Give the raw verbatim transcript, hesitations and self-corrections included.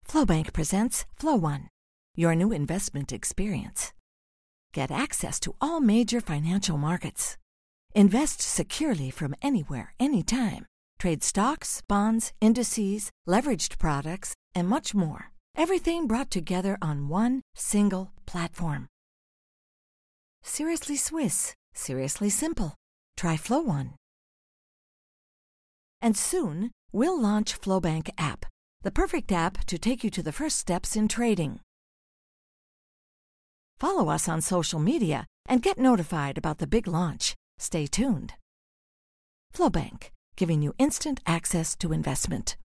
Flowbank presents Flow One, your new investment experience. Get access to all major financial markets. Invest securely from anywhere, anytime. Trade stocks, bonds, indices, leveraged products, and much more. Everything brought together on one single platform. Seriously Swiss, seriously simple. Try Flow One. And soon, we'll launch Flowbank app, the perfect app to take you to the first steps in trading. Follow us on social media and get notified about the big launch. Stay tuned. Flowbank, giving you instant access to investment.